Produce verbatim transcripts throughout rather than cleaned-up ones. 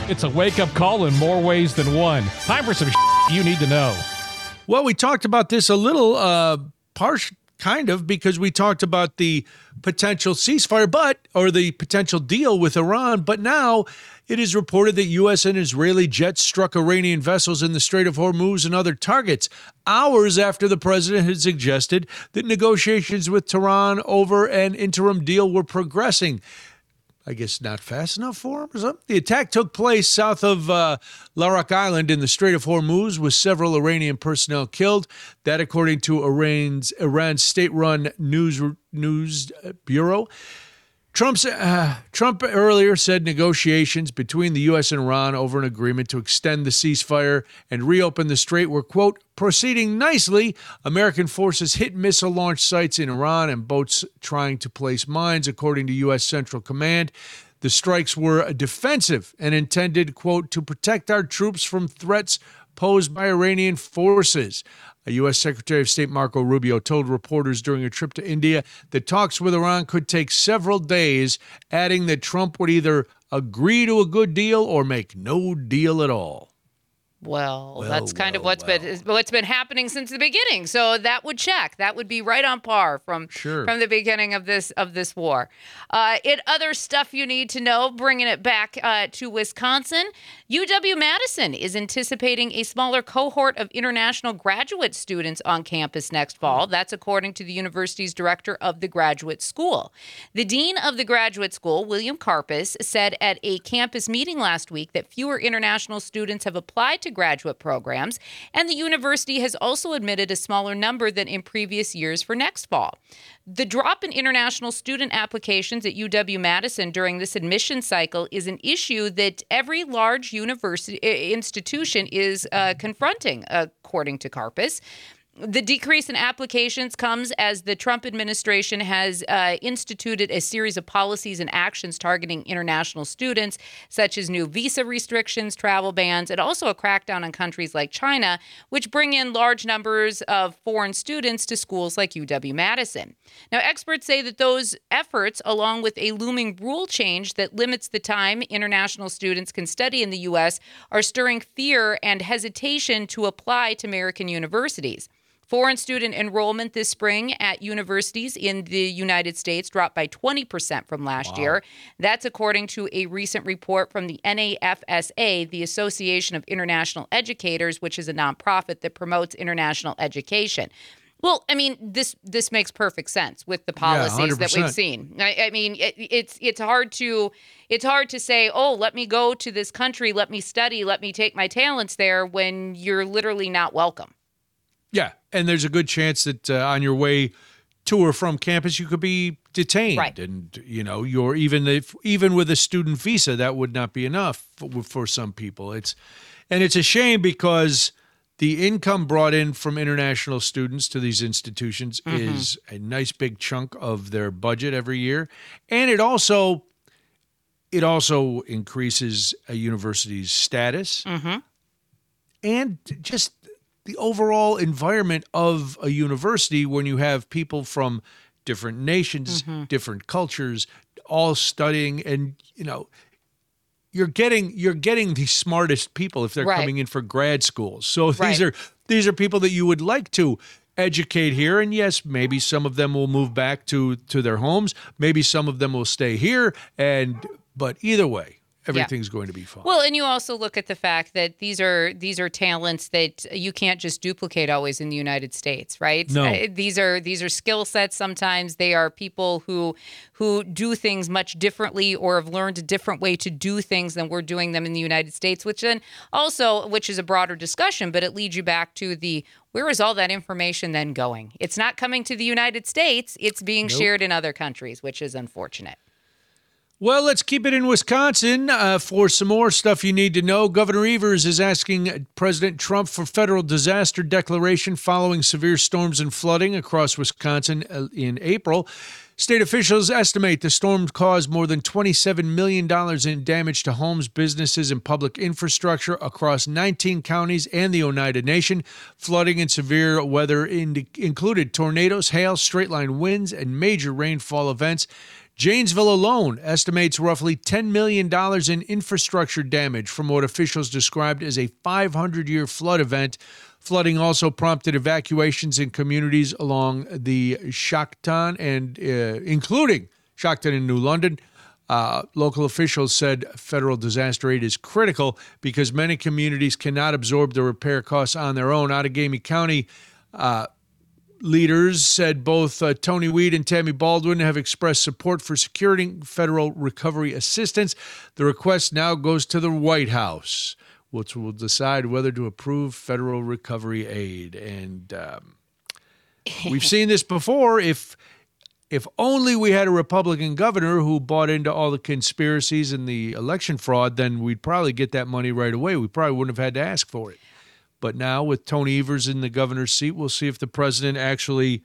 It's a wake-up call in more ways than one. Time for some you need to know. Well, we talked about this a little, uh, partial, kind of, because we talked about the potential ceasefire, but, or the potential deal with Iran. But now it is reported that U S and Israeli jets struck Iranian vessels in the Strait of Hormuz and other targets, hours after the president had suggested that negotiations with Tehran over an interim deal were progressing. I guess not fast enough for him or something. The attack took place south of uh, Larak Island in the Strait of Hormuz, with several Iranian personnel killed. That, according to Iran's, Iran's state-run news news bureau. Trump's, uh, Trump earlier said negotiations between the U S and Iran over an agreement to extend the ceasefire and reopen the strait were, quote, proceeding nicely. American forces hit missile launch sites in Iran and boats trying to place mines, according to U S Central Command. The strikes were defensive and intended, quote, to protect our troops from threats posed by Iranian forces. A U S Secretary of State Marco Rubio told reporters during a trip to India that talks with Iran could take several days, adding that Trump would either agree to a good deal or make no deal at all. Well, well that's kind well, of what's well. been what's been happening since the beginning. So that would check. That would be right on par from sure. from the beginning of this of this war. Uh, in other stuff you need to know, bringing it back uh, to Wisconsin, U W-Madison is anticipating a smaller cohort of international graduate students on campus next fall. That's according to the university's director of the graduate school. The dean of the graduate school, William Karpus, said at a campus meeting last week that fewer international students have applied to graduate programs, and the university has also admitted a smaller number than in previous years for next fall. The drop in international student applications at U W-Madison during this admission cycle is an issue that every large university institution is uh, confronting, according to Karpus. The decrease in applications comes as the Trump administration has uh, instituted a series of policies and actions targeting international students, such as new visa restrictions, travel bans, and also a crackdown on countries like China, which bring in large numbers of foreign students to schools like U W-Madison. Now, experts say that those efforts, along with a looming rule change that limits the time international students can study in the U S, are stirring fear and hesitation to apply to American universities. Foreign student enrollment this spring at universities in the United States dropped by twenty percent from last wow. year. That's according to a recent report from the N A F S A, the Association of International Educators, which is a nonprofit that promotes international education. Well, I mean, this this makes perfect sense with the policies yeah, that we've seen. I, I mean, it, it's it's hard to it's hard to say, oh, let me go to this country, let me study, let me take my talents there, when you're literally not welcome. Yeah, and there's a good chance that uh, on your way to or from campus, you could be detained. Right. And, you know, you're even if even with a student visa, that would not be enough for, for some people. It's and it's a shame because the income brought in from international students to these institutions mm-hmm. is a nice big chunk of their budget every year, and it also it also increases a university's status mm-hmm. and just the overall environment of a university when you have people from different nations, mm-hmm. different cultures, all studying, and you know, you're getting you're getting the smartest people if they're right. coming in for grad schools. So right. these are these are people that you would like to educate here, and yes, maybe some of them will move back to to their homes, maybe some of them will stay here, and but either way, everything's yeah. going to be fine. Well, and you also look at the fact that these are these are talents that you can't just duplicate always in the United States, right? No. Uh, these are these are skill sets. Sometimes they are people who who do things much differently or have learned a different way to do things than we're doing them in the United States, which then also, which is a broader discussion, but it leads you back to the, where is all that information then going? It's not coming to the United States. It's being nope. shared in other countries, which is unfortunate. Well, let's keep it in Wisconsin uh, for some more stuff you need to know. Governor Evers is asking President Trump for federal disaster declaration following severe storms and flooding across Wisconsin in April. State officials estimate the storm caused more than twenty-seven million dollars in damage to homes, businesses, and public infrastructure across nineteen counties and the Oneida Nation. Flooding and severe weather in- included tornadoes, hail, straight-line winds, and major rainfall events. Janesville alone estimates roughly ten million dollars in infrastructure damage from what officials described as a five hundred year flood event. Flooding also prompted evacuations in communities along the Shakton, and uh, including Shakton and New London. Uh, local officials said federal disaster aid is critical because many communities cannot absorb the repair costs on their own. Outagamie County uh, leaders said both uh, Tony Weed and Tammy Baldwin have expressed support for securing federal recovery assistance. The request now goes to the White House, which will decide whether to approve federal recovery aid. And um, we've seen this before. If if only we had a Republican governor who bought into all the conspiracies and the election fraud, then we'd probably get that money right away. We probably wouldn't have had to ask for it. But now with Tony Evers in the governor's seat, we'll see if the president actually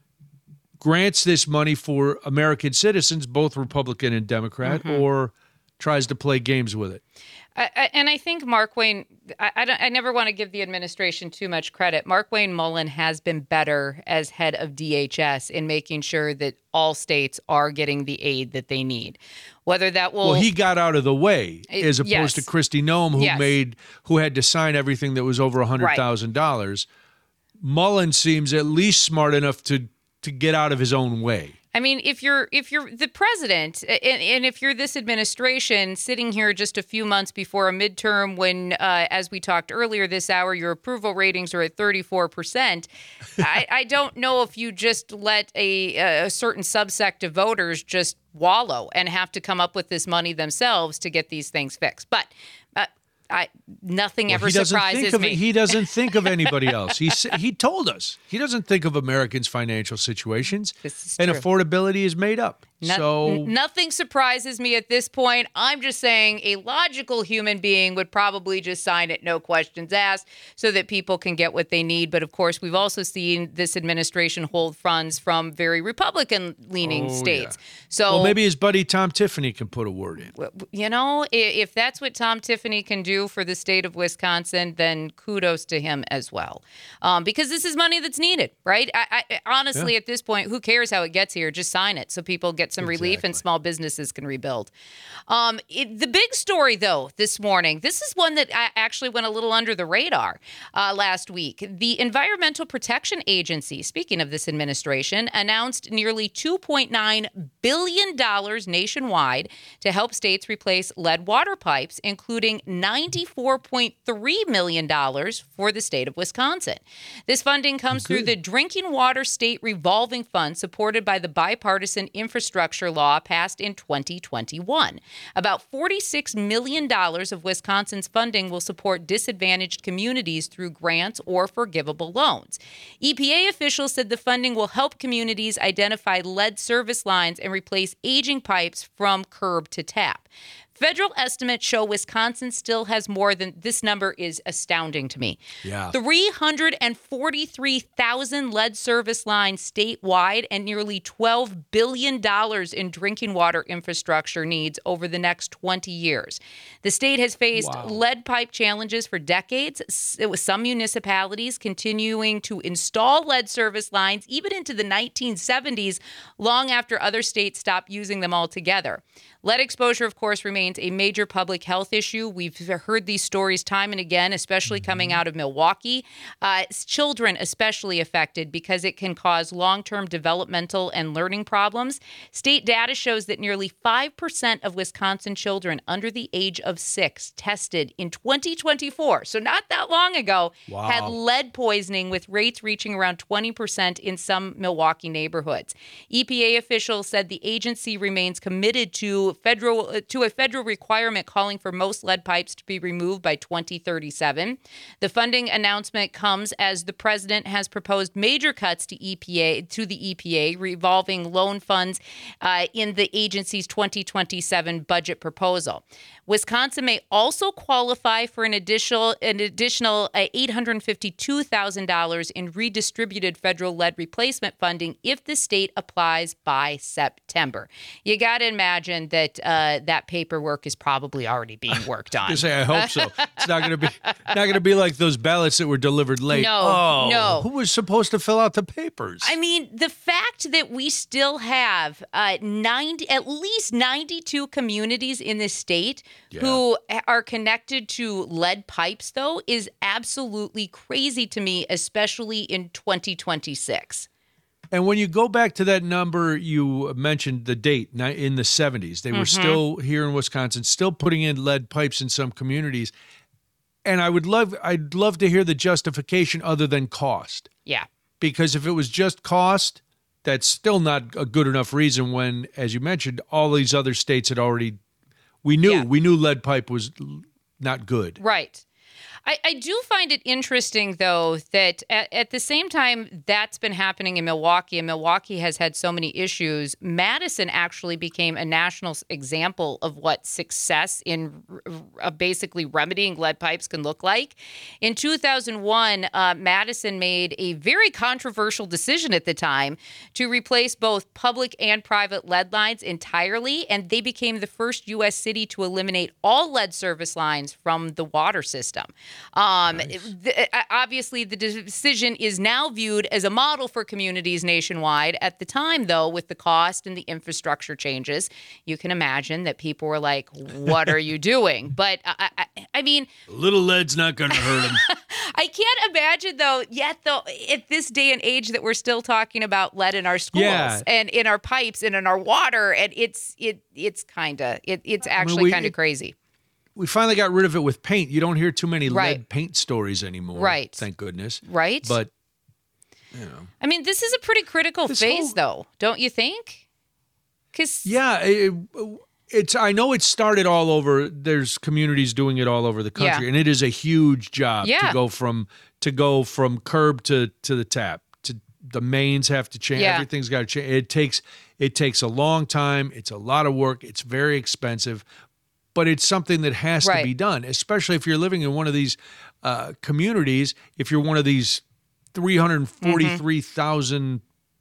grants this money for American citizens, both Republican and Democrat, mm-hmm. or tries to play games with it. I, I, and I think Mark Wayne, I, I, don't, I never want to give the administration too much credit. Mark Wayne Mullen has been better as head of D H S in making sure that all states are getting the aid that they need. Whether that will... Well, he got out of the way as opposed yes. to Kristi Noem, who yes. made, who had to sign everything that was over one hundred thousand dollars. Right. Mullen seems at least smart enough to to get out of his own way. I mean, if you're if you're the president and, and if you're this administration sitting here just a few months before a midterm when, uh, as we talked earlier this hour, your approval ratings are at thirty-four percent, I, I don't know if you just let a, a certain subsect of voters just wallow and have to come up with this money themselves to get these things fixed. But uh, I, nothing well, ever he surprises of, me. He doesn't think of anybody else. He he told us he doesn't think of Americans' financial situations, and true. affordability is made up. No, so n- nothing surprises me at this point. I'm just saying a logical human being would probably just sign it, no questions asked, so that people can get what they need. But of course, we've also seen this administration hold funds from very Republican-leaning oh, states. Yeah. So well, maybe his buddy Tom Tiffany can put a word in. You know, if that's what Tom Tiffany can do for the state of Wisconsin, then kudos to him as well, um, because this is money that's needed, right? I, I honestly, yeah. at this point, who cares how it gets here? Just sign it so people get some exactly. relief and small businesses can rebuild. Um, it, the big story, though, this morning, this is one that I actually went a little under the radar uh, last week. The Environmental Protection Agency, speaking of this administration, announced nearly two point nine billion dollars nationwide to help states replace lead water pipes, including ninety-four point three million dollars for the state of Wisconsin. This funding comes Good. through the Drinking Water State Revolving Fund, supported by the bipartisan infrastructure law passed in twenty twenty-one. About forty-six million dollars of Wisconsin's funding will support disadvantaged communities through grants or forgivable loans. E P A officials said the funding will help communities identify lead service lines and replace aging pipes from curb to tap. Federal estimates show Wisconsin still has more than, this number is astounding to me, yeah. three hundred forty-three thousand lead service lines statewide and nearly twelve billion dollars in drinking water infrastructure needs over the next twenty years. The state has faced wow. lead pipe challenges for decades, with some municipalities continuing to install lead service lines even into the nineteen seventies, long after other states stopped using them altogether. Lead exposure, of course, remains a major public health issue. We've heard these stories time and again, especially coming out of Milwaukee. Uh, children especially affected because it can cause long-term developmental and learning problems. State data shows that nearly five percent of Wisconsin children under the age of six tested in twenty twenty-four, so not that long ago, wow. had lead poisoning, with rates reaching around twenty percent in some Milwaukee neighborhoods. E P A officials said the agency remains committed to federal to a federal requirement calling for most lead pipes to be removed by twenty thirty-seven. The funding announcement comes as the president has proposed major cuts to E P A to the E P A revolving loan funds uh, in the agency's twenty twenty-seven budget proposal. Wisconsin may also qualify for an additional an additional uh, eight hundred fifty-two thousand dollars in redistributed federal lead replacement funding if the state applies by September. You got to imagine that that uh, that paperwork is probably already being worked on. I say I hope so. It's not going to be not going to be like those ballots that were delivered late. No, oh, no. Who was supposed to fill out the papers? I mean, the fact that we still have uh, ninety, at least ninety-two communities in this state Yeah. who are connected to lead pipes, though, is absolutely crazy to me, especially in twenty twenty-six. And when you go back to that number, you mentioned the date ni- in the seventies. They were Mm-hmm. still here in Wisconsin, still putting in lead pipes in some communities. And I would love, I'd love to hear the justification other than cost. Yeah. Because if it was just cost, that's still not a good enough reason when, as you mentioned, all these other states had already, we knew, Yeah. we knew lead pipe was not good. Right. I, I do find it interesting, though, that at, at the same time that's been happening in Milwaukee, and Milwaukee has had so many issues, Madison actually became a national s- example of what success in r- r- basically remedying lead pipes can look like. In two thousand one, uh, Madison made a very controversial decision at the time to replace both public and private lead lines entirely, and they became the first U S city to eliminate all lead service lines from the water system. Um, th- obviously, the decision is now viewed as a model for communities nationwide. At the time, though, with the cost and the infrastructure changes, you can imagine that people were like, what are you doing? But I, I, I mean, A little lead's not going to hurt them. I can't imagine, though, yet, though, at this day and age that we're still talking about lead in our schools Yeah. and in our pipes and in our water. And it's it it's kind of it, it's actually we- kind of it- crazy. We finally got rid of it with paint. You don't hear too many Right. lead paint stories anymore. Right. Thank goodness. Right. But, you know. I mean, this is a pretty critical This phase, whole- though, don't you think? Because Yeah, it, it's. I know it started all over. There's communities doing it all over the country, Yeah. and it is a huge job Yeah. to go from to go from curb to to the tap. To the mains have to change. Yeah. Everything's got to change. It takes it takes a long time. It's a lot of work. It's very expensive, but it's something that has Right. to be done. Especially if you're living in one of these uh, communities. If you're one of these three hundred forty-three thousand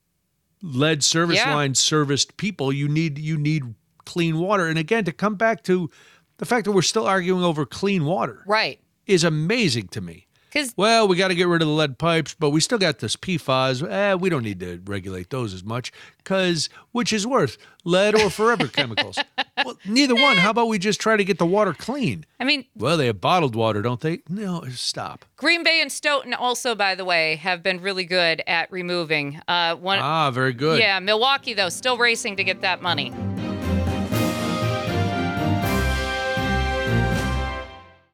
lead service Yeah. line serviced people, you need you need clean water. And again, to come back to the fact that we're still arguing over clean water right, is amazing to me. because Well, we got to get rid of the lead pipes, but we still got this P FAS. Eh, we don't need to regulate those as much because which is worse, lead or forever chemicals? Well, neither one. How about we just try to get the water clean? I mean, Well, they have bottled water, don't they? No, stop. Green Bay and Stoughton also, by the way, have been really good at removing. Uh, one, Ah, very good. yeah, Milwaukee though still racing to get that money.